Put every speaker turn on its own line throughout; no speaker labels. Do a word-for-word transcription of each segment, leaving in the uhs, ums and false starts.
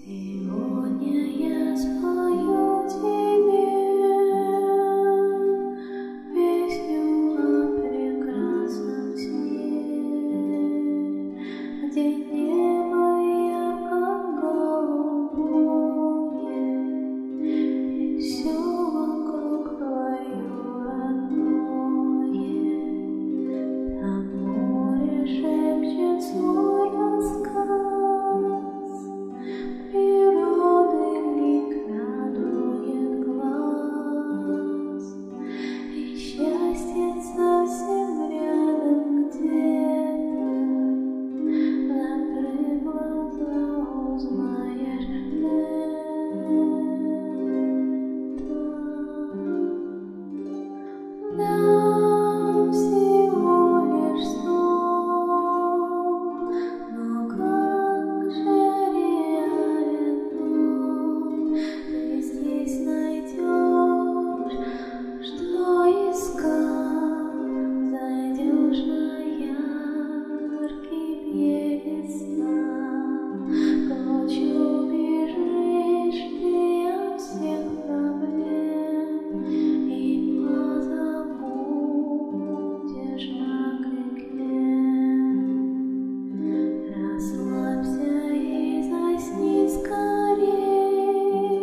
Сегодня я спою тебе песню о прекрасном сне, где небо ярко голубое, и все вокруг твое родное. Там море шепчет свой рассказ. Нам всего лишь сон, но как же реален он. Ты здесь найдешь, что искал, зайдешь на яркий берег сна, прочь убежишь ты от всех проблем и расслабься и засни скорей,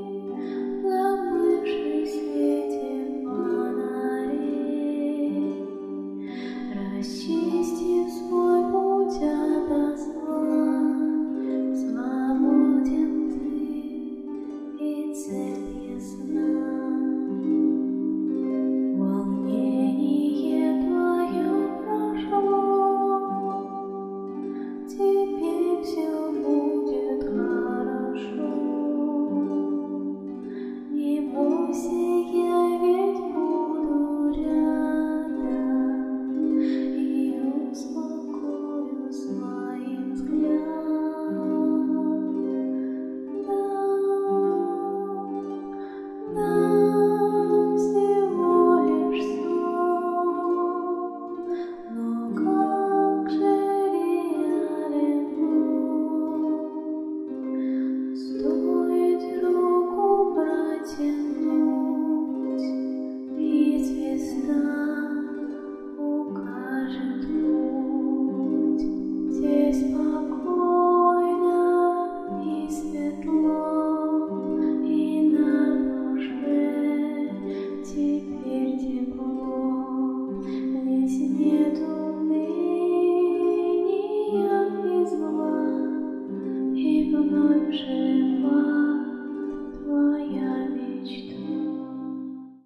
забывшись в свете фонарей. Расчисти свой путь ото зла, свободен ты и цель ясна. Волнение твое прошло, теперь все будет хорошо. Не бойся, я ведь буду рядом и успокою своим взглядом. Нам, нам всего лишь сон, но как же реален он. Стоит руку протянуть, и звезда укажет путь. Здесь спокойно и светло, и на душе теперь тепло. Здесь нет уныния и зла, и вновь жива.